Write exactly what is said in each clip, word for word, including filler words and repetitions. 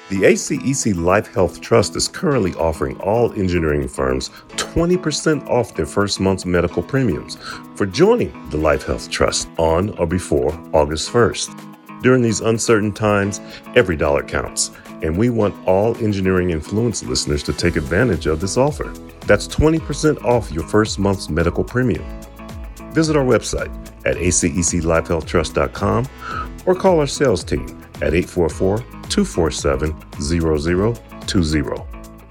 The A C E C Life Health Trust is currently offering all engineering firms twenty percent off their first month's medical premiums for joining the Life Health Trust on or before August first. During these uncertain times, every dollar counts, and we want all Engineering Influence listeners to take advantage of this offer. That's twenty percent off your first month's medical premium. Visit our website at A C E C life health trust dot com or call our sales team at eight four four, two four seven, zero zero two zero.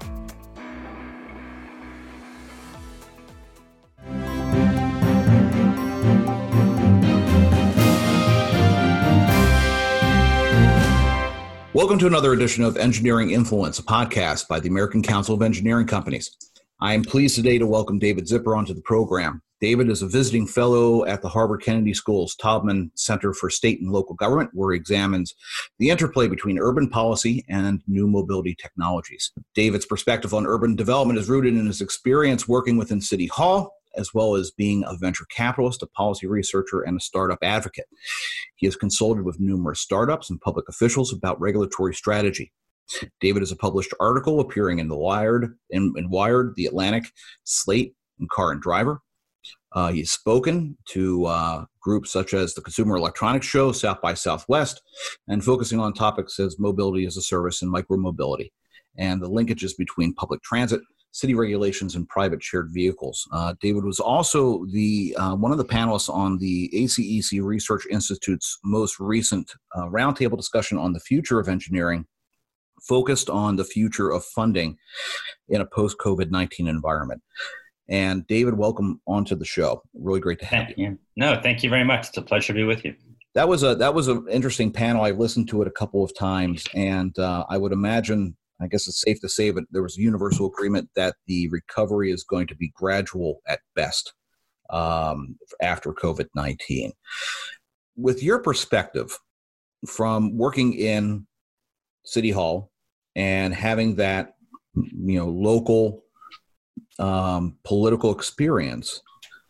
Welcome to another edition of Engineering Influence, a podcast by the American Council of Engineering Companies. I am pleased today to welcome David Zipper onto the program. David is a visiting fellow at the Harvard Kennedy School's Taubman Center for State and Local Government, where he examines the interplay between urban policy and new mobility technologies. David's perspective on urban development is rooted in his experience working within City Hall, as well as being a venture capitalist, a policy researcher, and a startup advocate. He has consulted with numerous startups and public officials about regulatory strategy. David has a published article appearing in the Wired, in, in Wired, The Atlantic, Slate, and Car and Driver. Uh, he's spoken to uh, groups such as the Consumer Electronics Show, South by Southwest, and focusing on topics as mobility as a service and micromobility, and the linkages between public transit, city regulations, and private shared vehicles. Uh, David was also the uh, one of the panelists on the A C E C Research Institute's most recent uh, roundtable discussion on the future of engineering, focused on the future of funding in a post-COVID nineteen environment. And David, welcome onto the show. Really great to have thank you. you. No, thank you very much. It's a pleasure to be with you. That was a that was an interesting panel. I've listened to it a couple of times, and uh, I would imagine, I guess it's safe to say, but there was a universal agreement that the recovery is going to be gradual at best um, after COVID nineteen. With your perspective from working in City Hall and having that, you know, local um, political experience,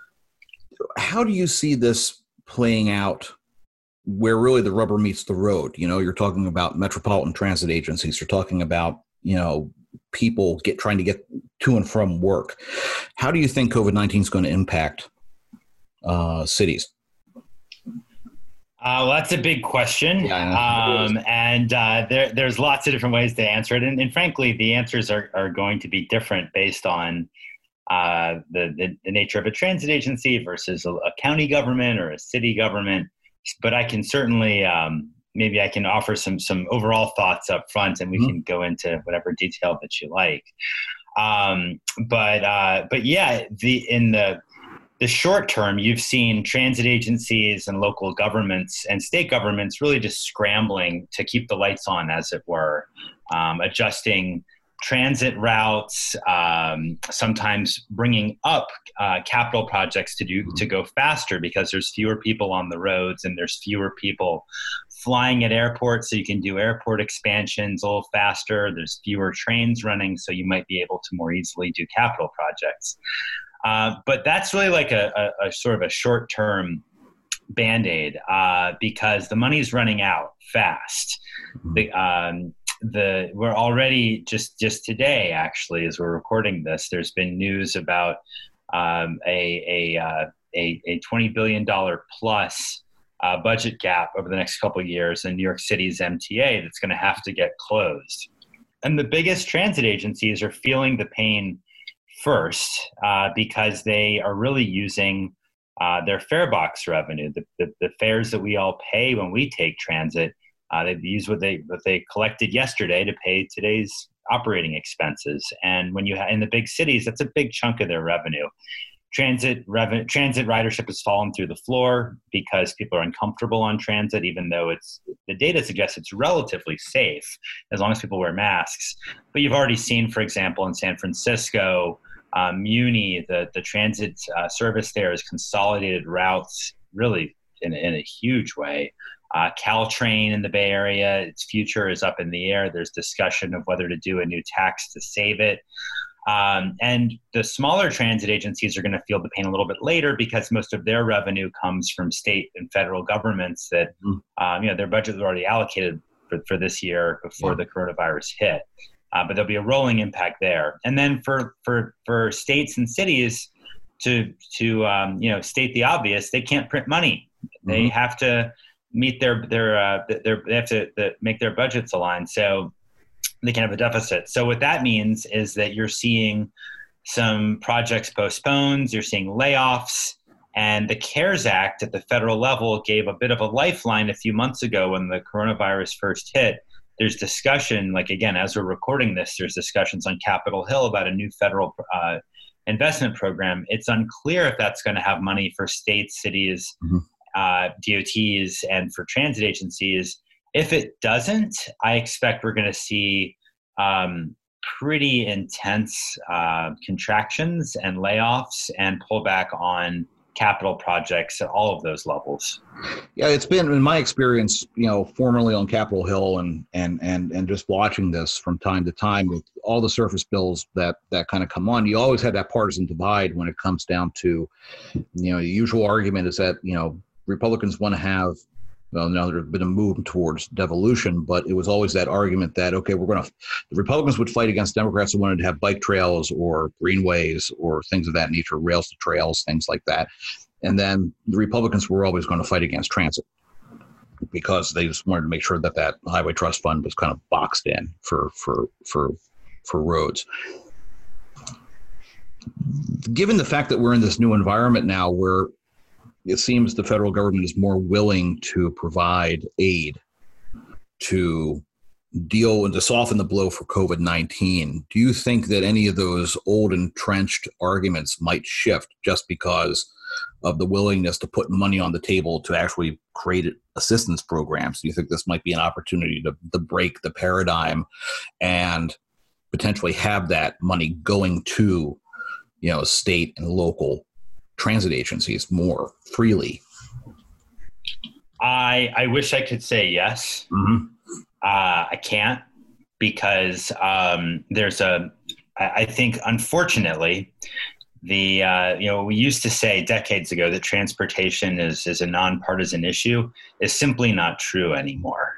how do you see this playing out where really the rubber meets the road? You know, you're talking about metropolitan transit agencies, you're talking about, you know, people get trying to get to and from work. How do you think COVID nineteen is going to impact uh, cities? Uh, well, that's a big question. Yeah, um, and uh, there, there's lots of different ways to answer it. And, and frankly, the answers are, are going to be different based on uh, the, the, the nature of a transit agency versus a, a county government or a city government. But I can certainly, um, maybe I can offer some some overall thoughts up front, and we mm-hmm. can go into whatever detail that you like. Um, but uh, but yeah, the in the the short term, you've seen transit agencies and local governments and state governments really just scrambling to keep the lights on, as it were, um, adjusting transit routes, um, sometimes bringing up uh, capital projects to do to go faster because there's fewer people on the roads and there's fewer people flying at airports, so you can do airport expansions a little faster. There's fewer trains running, so you might be able to more easily do capital projects. Uh, but that's really like a, a, a sort of a short-term Band-Aid uh, because the money's running out fast. The, um, the we're already just just today, actually, as we're recording this, there's been news about um, a a, uh, a a twenty billion dollars plus uh, budget gap over the next couple of years in New York City's M T A that's going to have to get closed. And the biggest transit agencies are feeling the pain first uh, because they are really using uh, their fare box revenue, the, the, the fares that we all pay when we take transit. Uh, they use what they what they collected yesterday to pay today's operating expenses. And when you ha- in the big cities, that's a big chunk of their revenue. Transit revenue, transit ridership has fallen through the floor because people are uncomfortable on transit, even though it's the data suggests it's relatively safe as long as people wear masks. But you've already seen, for example, in San Francisco, um, Muni, the the transit uh, service there has consolidated routes really in, in a huge way. Uh, Caltrain in the Bay Area, its future is up in the air. There's discussion of whether to do a new tax to save it. Um, and the smaller transit agencies are going to feel the pain a little bit later because most of their revenue comes from state and federal governments that, um, you know, their budgets are already allocated for, for this year before yeah. the coronavirus hit. Uh, but there'll be a rolling impact there. And then for for for states and cities to to um, you know state the obvious, they can't print money. Mm-hmm. They have to meet their their uh, their they have to the, make their budgets align, so they can have a deficit. So what that means is that you're seeing some projects postponed, you're seeing layoffs, and the CARES Act at the federal level gave a bit of a lifeline a few months ago when the coronavirus first hit. There's discussion, like again, as we're recording this, there's discussions on Capitol Hill about a new federal uh, investment program. It's unclear if that's going to have money for states, cities, mm-hmm. uh, D O Ts, and for transit agencies. If it doesn't, I expect we're going to see um, pretty intense uh, contractions and layoffs and pullback on capital projects at all of those levels. Yeah, it's been, in my experience, you know, formerly on Capitol Hill and and and and just watching this from time to time with all the surface bills that that kind of come on, you always had that partisan divide when it comes down to, you know, the usual argument is that, you know, Republicans want to have, well, now there's been a move towards devolution, but it was always that argument that, okay, we're going to, the Republicans would fight against Democrats who wanted to have bike trails or greenways or things of that nature, rails to trails, things like that. And then the Republicans were always going to fight against transit because they just wanted to make sure that that highway trust fund was kind of boxed in for, for, for, for roads. Given the fact that we're in this new environment now where it seems the federal government is more willing to provide aid to deal and to soften the blow for COVID nineteen. Do you think that any of those old entrenched arguments might shift just because of the willingness to put money on the table to actually create assistance programs? Do you think this might be an opportunity to, to break the paradigm and potentially have that money going to, you know, state and local transit agencies more freely? I I wish I could say yes. Mm-hmm. Uh, I can't because um, there's a. I, I think unfortunately, the uh, you know we used to say decades ago that transportation is is a nonpartisan issue is simply not true anymore.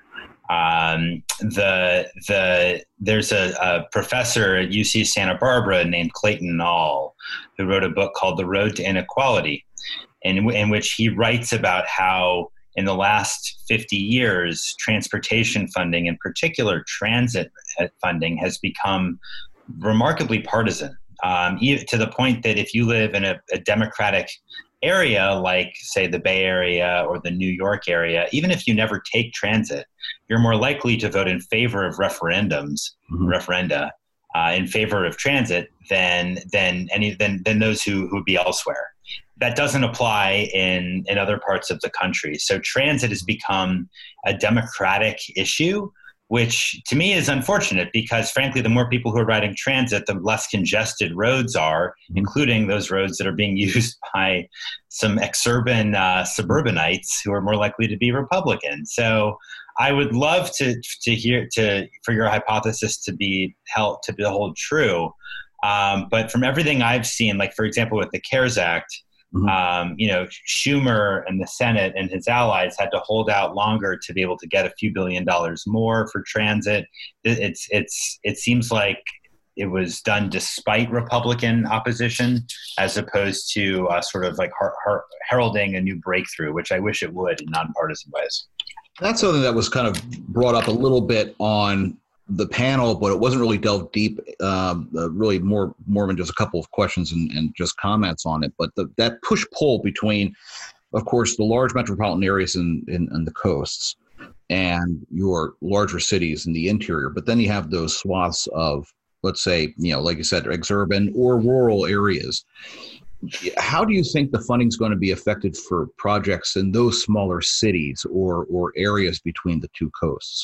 Um, the the there's a, a professor at U C Santa Barbara named Clayton Nall who wrote a book called The Road to Inequality, in, in which he writes about how in the last fifty years, transportation funding, in particular transit funding, has become remarkably partisan, um, to the point that if you live in a, a Democratic area like, say, the Bay Area or the New York area, even if you never take transit, you're more likely to vote in favor of referendums, mm-hmm. referenda, uh, in favor of transit than than any than than those who who would be elsewhere. That doesn't apply in in other parts of the country. So transit has become a democratic issue, which to me is unfortunate because, frankly, the more people who are riding transit, the less congested roads are, including those roads that are being used by some exurban uh, suburbanites who are more likely to be Republican. So I would love to to hear to for your hypothesis to be held to be hold true, um, but from everything I've seen, like for example with the CARES Act. Mm-hmm. Um, you know, Schumer and the Senate and his allies had to hold out longer to be able to get a few billion dollars more for transit. It, it's it's it seems like it was done despite Republican opposition, as opposed to uh, sort of like her, her, heralding a new breakthrough, which I wish it would in nonpartisan ways. That's something that was kind of brought up a little bit on the panel, but it wasn't really delved deep, um, uh, really more more than just a couple of questions and, and just comments on it. But the, that push-pull between, of course, the large metropolitan areas in, in, in the coasts and your larger cities in the interior. But then you have those swaths of, let's say, you know, like you said, exurban or rural areas. How do you think the funding is going to be affected for projects in those smaller cities or or areas between the two coasts?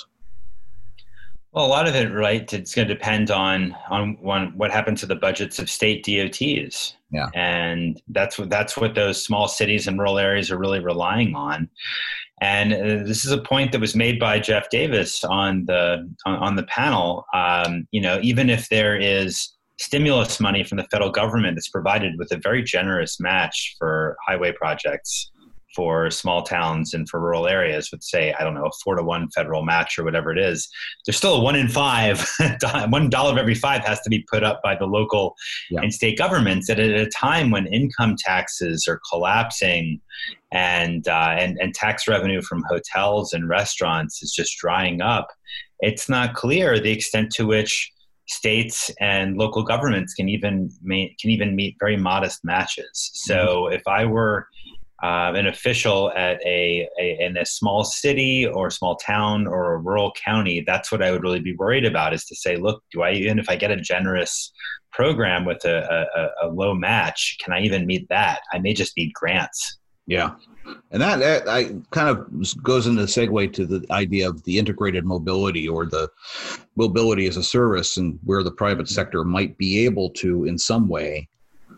Well, a lot of it, right, it's going to depend on on one, what happens to the budgets of state D O Ts. Yeah. And that's what that's what those small cities and rural areas are really relying on. And uh, this is a point that was made by Jeff Davis on the on, on the panel. Um, you know, even if there is stimulus money from the federal government that's provided with a very generous match for highway projects, for small towns and for rural areas with, say, I don't know, a four to one federal match or whatever it is, there's still a one in five, one dollar of every five has to be put up by the local yeah. and state governments. And at a time when income taxes are collapsing and, uh, and, and tax revenue from hotels and restaurants is just drying up, it's not clear the extent to which states and local governments can even ma- can even meet very modest matches. So mm-hmm. if I were uh, an official at a, a in a small city or a small town or a rural county, that's what I would really be worried about, is to say, look, do I, even if I get a generous program with a, a, a low match, can I even meet that? I may just need grants. Yeah. And that, that I kind of goes into the segue to the idea of the integrated mobility, or the mobility as a service, and where the private sector might be able to, in some way,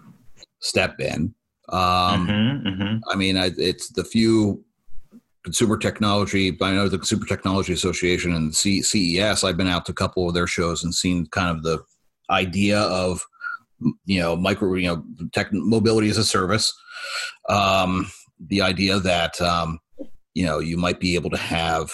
step in. Um, mm-hmm, mm-hmm. I mean, I, it's the few consumer technology, I know the Consumer Technology Association and C- CES, I've been out to a couple of their shows and seen kind of the idea of, you know, micro, you know, tech mobility as a service. Um, the idea that, um, you know, you might be able to have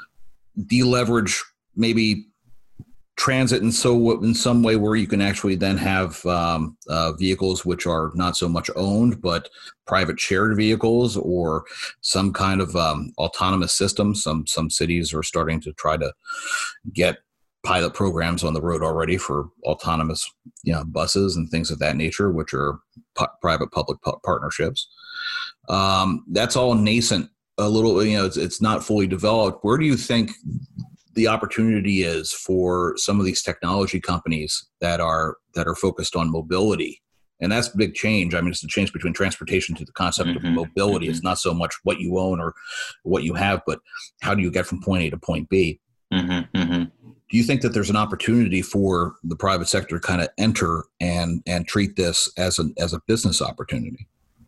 deleverage maybe transit in so in some way where you can actually then have um, uh, vehicles which are not so much owned, but private shared vehicles, or some kind of um, autonomous system. Some some cities are starting to try to get pilot programs on the road already for autonomous, you know, buses and things of that nature, which are pu- private-public pu- partnerships. Um, that's all nascent, a little, you know, it's, it's not fully developed. Where do you think the opportunity is for some of these technology companies that are that are focused on mobility? And that's a big change. I mean, it's a change between transportation to the concept mm-hmm. of mobility. Mm-hmm. It's not so much what you own or what you have, but how do you get from point A to point B? Mm-hmm. Mm-hmm. Do you think that there's an opportunity for the private sector to kind of enter and and treat this as a as a business opportunity?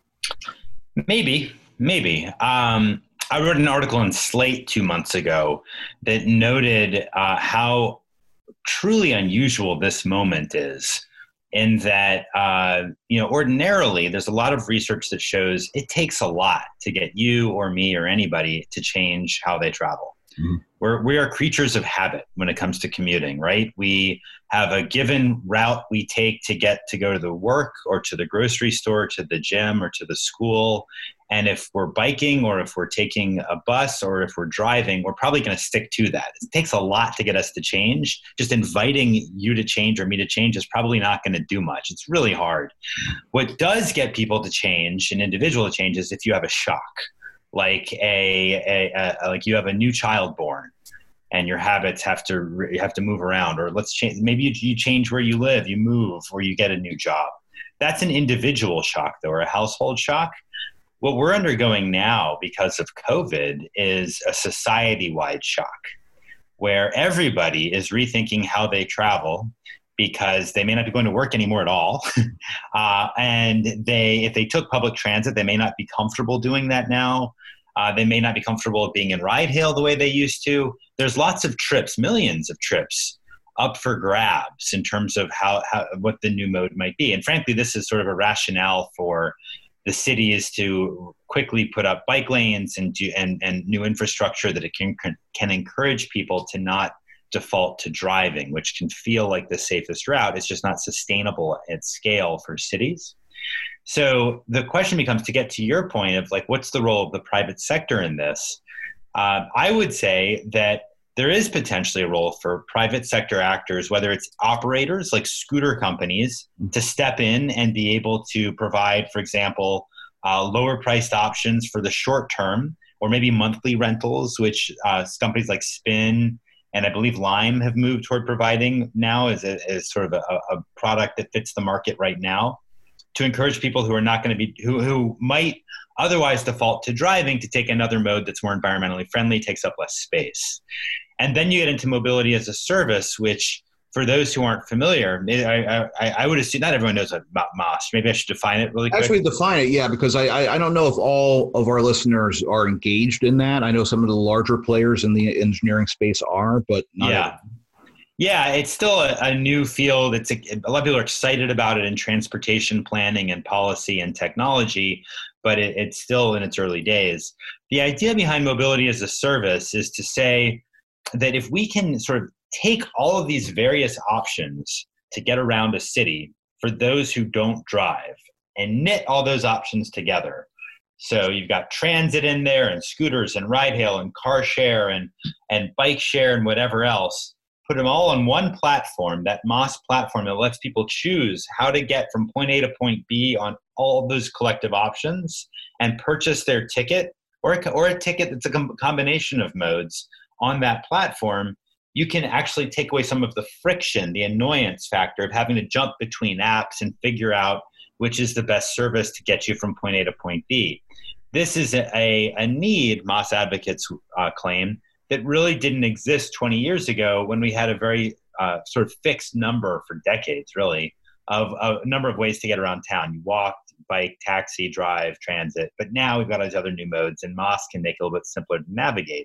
Maybe, maybe. Um, I wrote an article in Slate two months ago that noted uh, how truly unusual this moment is, in that, uh, you know, ordinarily there's a lot of research that shows it takes a lot to get you or me or anybody to change how they travel. Mm-hmm. We're, we are creatures of habit when it comes to commuting, right? We have a given route we take to get to go to the work or to the grocery store, to the gym or to the school. And if we're biking or if we're taking a bus or if we're driving, we're probably going to stick to that. It takes a lot to get us to change. Just inviting you to change or me to change is probably not going to do much. It's really hard. What does get people to change, an individual to change, is if you have a shock. Like a, a, a like you have a new child born, and your habits have to you have to move around, or let's change. Maybe you, you change where you live, you move, or you get a new job. That's an individual shock, though, or a household shock. What we're undergoing now because of COVID is a society-wide shock, where everybody is rethinking how they travel, because they may not be going to work anymore at all. uh, and they, if they took public transit, they may not be comfortable doing that now. Uh, they may not be comfortable being in ride hail the way they used to. There's lots of trips, millions of trips up for grabs in terms of how, how what the new mode might be. And frankly, this is sort of a rationale for the cities to quickly put up bike lanes and do, and, and new infrastructure that it can can encourage people to not default to driving, which can feel like the safest route. It's just not sustainable at scale for cities. So the question becomes, to get to your point of like, what's the role of the private sector in this? Uh, I would say that there is potentially a role for private sector actors, whether it's operators like scooter companies, to step in and be able to provide, for example, uh, lower priced options for the short term, or maybe monthly rentals, which uh, companies like Spin and I believe Lime have moved toward providing now as, a, as sort of a, a product that fits the market right now, to encourage people who are not going to be, who, who might otherwise default to driving, to take another mode that's more environmentally friendly, takes up less space. And then you get into mobility as a service, which, for those who aren't familiar, I, I, I would assume not everyone knows about MOST. Maybe I should define it really quick. Actually, define it, yeah, because I, I, I don't know if all of our listeners are engaged in that. I know some of the larger players in the engineering space are, but not yeah. everyone. Yeah, it's still a, a new field. It's a, a lot of people are excited about it in transportation planning and policy and technology, but it, it's still in its early days. The idea behind mobility as a service is to say that if we can sort of take all of these various options to get around a city for those who don't drive and knit all those options together. So you've got transit in there and scooters and ride hail and car share and, and bike share and whatever else. Put them all on one platform, that MOS platform that lets people choose how to get from point A to point B on all of those collective options and purchase their ticket or a, or a ticket that's a com- combination of modes on that platform. You can actually take away some of the friction, the annoyance factor of having to jump between apps and figure out which is the best service to get you from point A to point B. This is a, a, a need, MOS advocates uh, claim, that really didn't exist twenty years ago when we had a very uh, sort of fixed number for decades, really, of, of a number of ways to get around town. You walk, bike, taxi, drive, transit. But now we've got those other new modes, and MOS can make it a little bit simpler to navigate.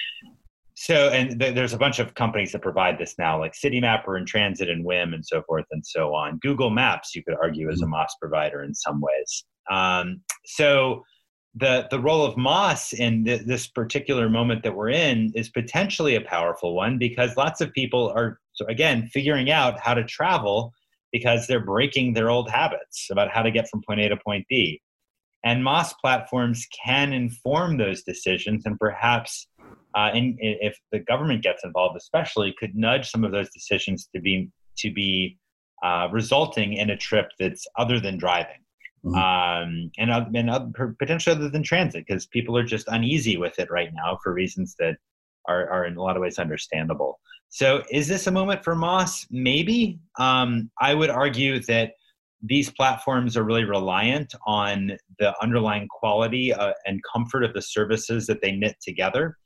So, and th- there's a bunch of companies that provide this now, like Citymapper and Transit and Whim and so forth and so on. Google Maps, you could argue, is a MOS provider in some ways. Um, so the the role of MOS in th- this particular moment that we're in is potentially a powerful one because lots of people are, so again, figuring out how to travel because they're breaking their old habits about how to get from point A to point B. And MOS platforms can inform those decisions and perhaps Uh, and if the government gets involved, especially, could nudge some of those decisions to be to be uh, resulting in a trip that's other than driving, mm-hmm. um, and, uh, and uh, potentially other than transit, because people are just uneasy with it right now for reasons that are, are in a lot of ways understandable. So, is this a moment for MOS? Maybe. Um, I would argue that these platforms are really reliant on the underlying quality uh, and comfort of the services that they knit together.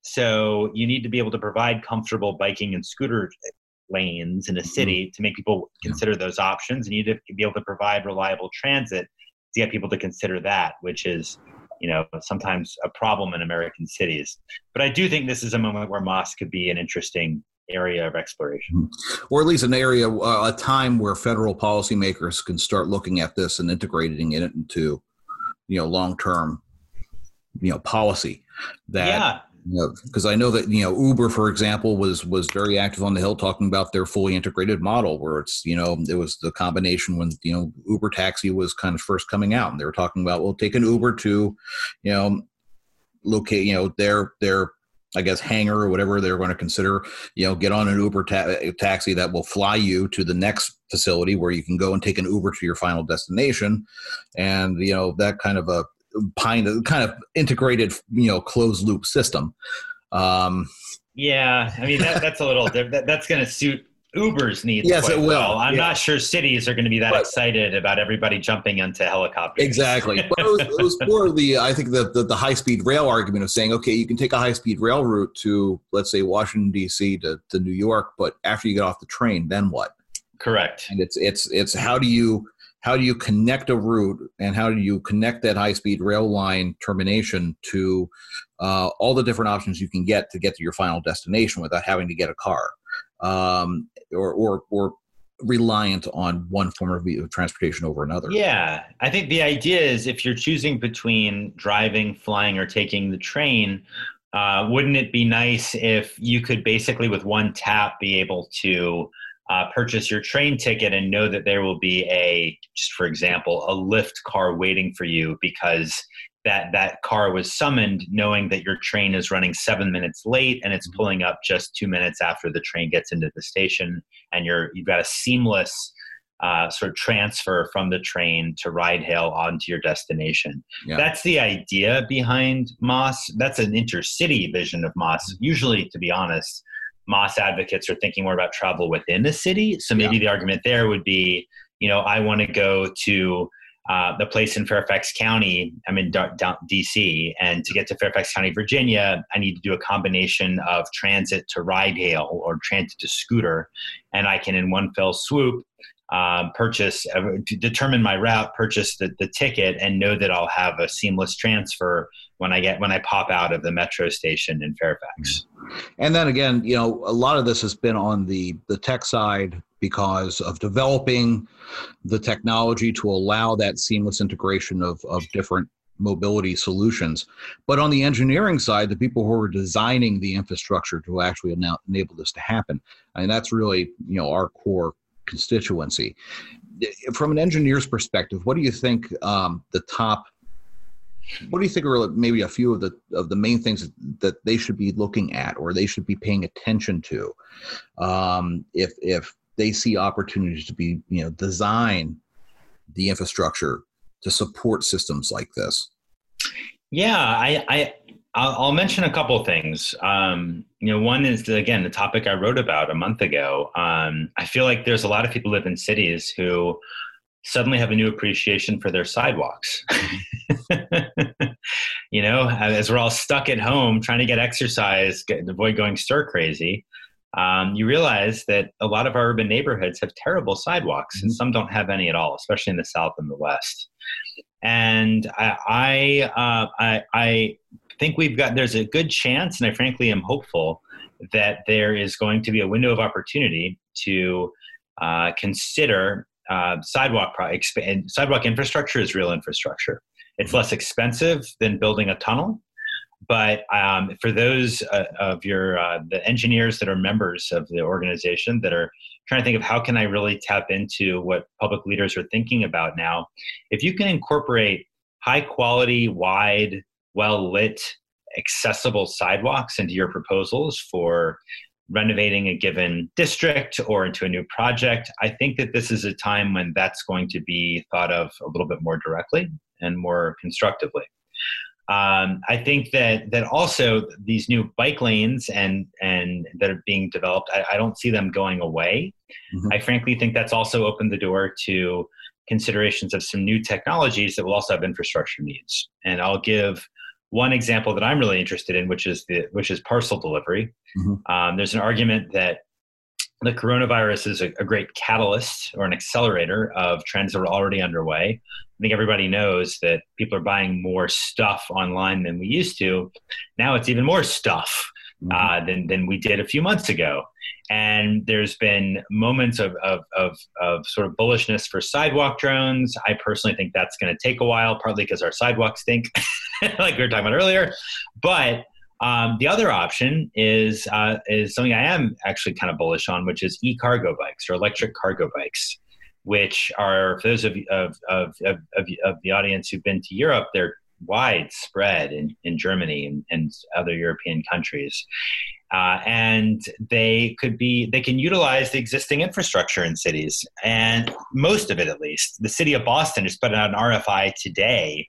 So you need to be able to provide comfortable biking and scooter lanes in a city to make people consider those options. And you need to be able to provide reliable transit to get people to consider that, which is, you know, sometimes a problem in American cities. But I do think this is a moment where MOS could be an interesting area of exploration. Or at least an area, uh, a time where federal policymakers can start looking at this and integrating it into, you know, long-term, you know, policy that, yeah. Because you know, I know that, you know, Uber, for example, was was very active on the Hill talking about their fully integrated model where it's, you know, it was the combination when, you know, Uber Taxi was kind of first coming out and they were talking about, well, take an Uber to, you know, locate, you know, their, their, I guess, hangar or whatever they're going to consider, you know, get on an Uber ta- taxi that will fly you to the next facility where you can go and take an Uber to your final destination. And, you know, that kind of a, kind of kind of integrated, you know, closed loop system. Um, yeah, I mean that, that's a little that, that's going to suit Uber's needs. Yes, quite it will. Well. I'm yeah. not sure cities are going to be that but, excited about everybody jumping into helicopters. Exactly, but it was, it was more the I think the, the the high speed rail argument of saying, okay, you can take a high speed rail route to, let's say, Washington D C to to New York, but after you get off the train, then what? Correct. And it's it's it's how do you How do you connect a route and how do you connect that high-speed rail line termination to uh, all the different options you can get to get to your final destination without having to get a car um, or, or, or reliant on one form of transportation over another? Yeah, I think the idea is if you're choosing between driving, flying, or taking the train, uh, wouldn't it be nice if you could basically with one tap be able to Uh, purchase your train ticket and know that there will be a, just for example, a Lyft car waiting for you because that that car was summoned knowing that your train is running seven minutes late and it's pulling up just two minutes after the train gets into the station, and you're you've got a seamless uh, sort of transfer from the train to ride hail onto your destination. Yeah. That's the idea behind MOS. That's an intercity vision of MOS. Usually, to be honest, MOS advocates are thinking more about travel within the city. So maybe yeah. the argument there would be, you know, I want to go to uh, the place in Fairfax County. I'm in D- D- D C, and to get to Fairfax County, Virginia, I need to do a combination of transit to ride hail or transit to scooter. And I can, in one fell swoop, um, purchase, uh, to determine my route, purchase the, the ticket, and know that I'll have a seamless transfer when I get when I pop out of the metro station in Fairfax. And then again, you know, a lot of this has been on the, the tech side because of developing the technology to allow that seamless integration of, of different mobility solutions. But on the engineering side, the people who are designing the infrastructure to actually ena- enable this to happen, and that's really, you know, our core constituency. From an engineer's perspective, what do you think um, the top, what do you think are maybe a few of the of the main things that they should be looking at or they should be paying attention to um, if if they see opportunities to be, you know, design the infrastructure to support systems like this? Yeah, I, I I'll mention a couple of things. Um, you know, one is the, again the topic I wrote about a month ago. Um, I feel like there's a lot of people who live in cities who suddenly have a new appreciation for their sidewalks. You know, as we're all stuck at home trying to get exercise, get, avoid going stir crazy. Um, you realize that a lot of our urban neighborhoods have terrible sidewalks, mm-hmm. and some don't have any at all, especially in the South and the West. And I, I, uh, I, I think we've got, there's a good chance, and I frankly am hopeful that there is going to be a window of opportunity to uh, consider uh, sidewalk pro- exp- sidewalk infrastructure is real infrastructure. It's less expensive than building a tunnel. But um, for those uh, of your uh, the engineers that are members of the organization that are trying to think of how can I really tap into what public leaders are thinking about now, if you can incorporate high quality, wide, well lit, accessible sidewalks into your proposals for renovating a given district or into a new project, I think that this is a time when that's going to be thought of a little bit more directly and more constructively. Um, I think that that also these new bike lanes and and that are being developed, I, I don't see them going away. Mm-hmm. I frankly think that's also opened the door to considerations of some new technologies that will also have infrastructure needs. And I'll give one example that I'm really interested in, which is the which is parcel delivery. Mm-hmm. Um, there's an argument that the coronavirus is a, a great catalyst or an accelerator of trends that are already underway. I think everybody knows that people are buying more stuff online than we used to. Now it's even more stuff uh, mm-hmm. than, than we did a few months ago. And there's been moments of, of, of, of sort of bullishness for sidewalk drones. I personally think that's going to take a while, partly because our sidewalks stink, like we were talking about earlier. But Um, the other option is uh, is something I am actually kind of bullish on, which is e-cargo bikes or electric cargo bikes, which are, for those of of of, of, of the audience who've been to Europe, they're widespread in, in Germany and, and other European countries. Uh, and they could be, they can utilize the existing infrastructure in cities, and most of it at least. The city of Boston just put out an R F I today,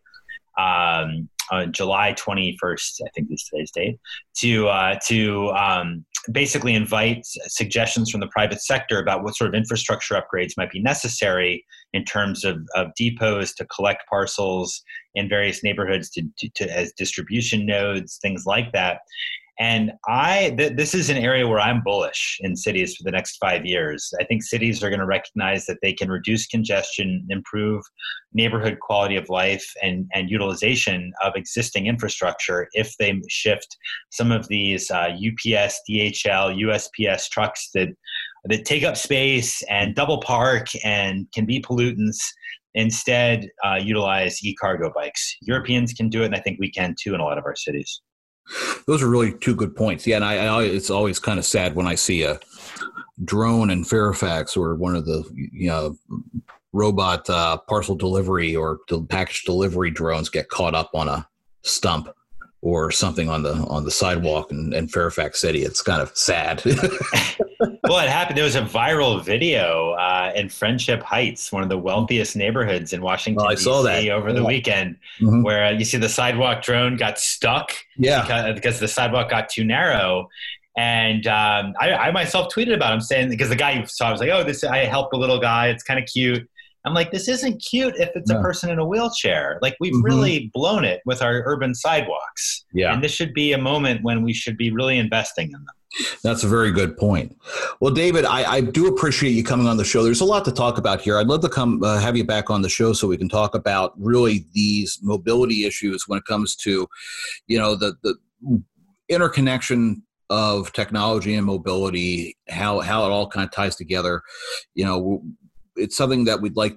um, on July twenty-first, I think is today's date, to uh, to um, basically invite suggestions from the private sector about what sort of infrastructure upgrades might be necessary in terms of, of depots to collect parcels in various neighborhoods to, to, to as distribution nodes, things like that. And I, th- this is an area where I'm bullish in cities for the next five years. I think cities are going to recognize that they can reduce congestion, improve neighborhood quality of life, and, and utilization of existing infrastructure if they shift some of these uh, U P S, D H L, U S P S trucks that that take up space and double park and can be pollutants. Instead, uh, utilize e-cargo bikes. Europeans can do it, and I think we can too in a lot of our cities. Those are really two good points. Yeah, and I, I it's always kind of sad when I see a drone in Fairfax or one of the you know robot uh, parcel delivery or package delivery drones get caught up on a stump or something on the on the sidewalk in, in Fairfax City. It's kind of sad. Well, it happened. There was a viral video uh, in Friendship Heights, one of the wealthiest neighborhoods in Washington, oh, I D C, saw that. over yeah. the weekend, mm-hmm. where uh, you see the sidewalk drone got stuck yeah. because, because the sidewalk got too narrow. And um, I, I myself tweeted about him saying, because the guy saw, I was like, oh, this, I helped a little guy. It's kind of cute. I'm like, this isn't cute if it's no. a person in a wheelchair. Like, we've mm-hmm. really blown it with our urban sidewalks. Yeah. And this should be a moment when we should be really investing in them. That's a very good point. Well, David, I, I do appreciate you coming on the show. There's a lot to talk about here. I'd love to come uh, have you back on the show so we can talk about really these mobility issues when it comes to, you know, the, the interconnection of technology and mobility, how, how it all kind of ties together. You know, it's something that we'd like to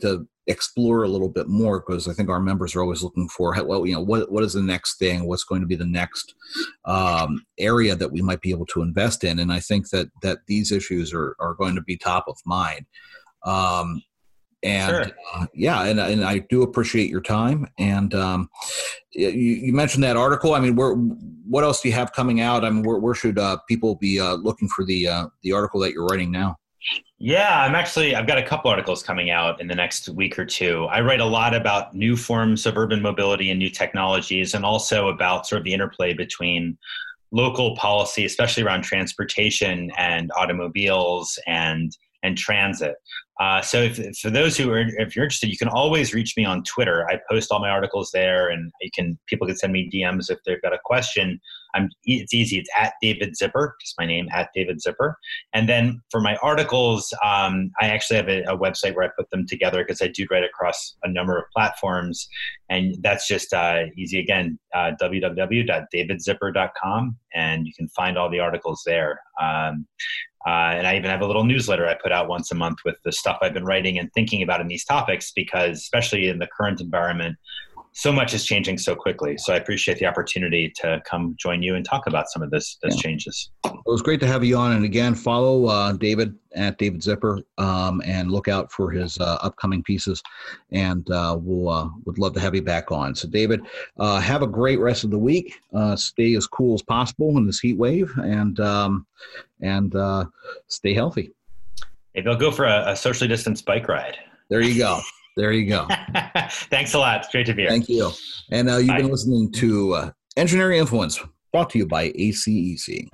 explore a little bit more, because I think our members are always looking for, well, you know, what what is the next thing? What's going to be the next um, area that we might be able to invest in? And I think that that these issues are are going to be top of mind. Um, and sure. uh, yeah, and and I do appreciate your time. And um, you, you mentioned that article. I mean, where what else do you have coming out? I mean, where where should uh, people be uh, looking for the uh, the article that you're writing now? Yeah, I'm actually, I've got a couple articles coming out in the next week or two. I write a lot about new forms of urban mobility and new technologies, and also about sort of the interplay between local policy, especially around transportation and automobiles and and transit. Uh, so if, for those who are, if you're interested, you can always reach me on Twitter. I post all my articles there, and you can people can send me D Ms if they've got a question. I'm, it's easy. It's at David Zipper, just my name, at David Zipper. And then for my articles, um, I actually have a, a website where I put them together, because I do write across a number of platforms. And that's just uh, easy again, uh, w w w dot david zipper dot com. And you can find all the articles there. Um, Uh, and I even have a little newsletter I put out once a month with the stuff I've been writing and thinking about in these topics, because especially in the current environment, so much is changing so quickly. So I appreciate the opportunity to come join you and talk about some of this, those yeah. changes. It was great to have you on. And again, follow uh, David at David Zipper um, and look out for his uh, upcoming pieces. And uh, we'll uh, would love to have you back on. So David, uh, have a great rest of the week. Uh, stay as cool as possible in this heat wave, and um, and uh, stay healthy. Maybe I'll go for a, a socially distanced bike ride. There you go. There you go. Thanks a lot. It's great to be here. Thank you. And uh, you've Bye. been listening to uh, Engineering Influence, brought to you by A C E C.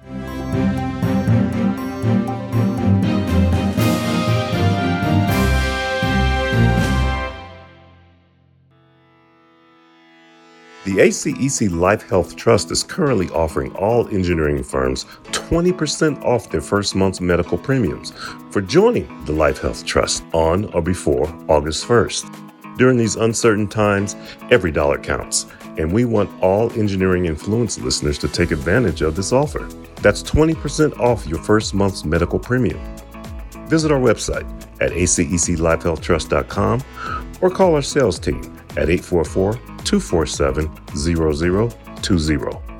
The A C E C Life Health Trust is currently offering all engineering firms twenty percent off their first month's medical premiums for joining the Life Health Trust on or before August first. During these uncertain times, every dollar counts, and we want all Engineering Influence listeners to take advantage of this offer. That's twenty percent off your first month's medical premium. Visit our website at a c e c life health trust dot com or call our sales team at eight four four, two four seven, zero zero two zero.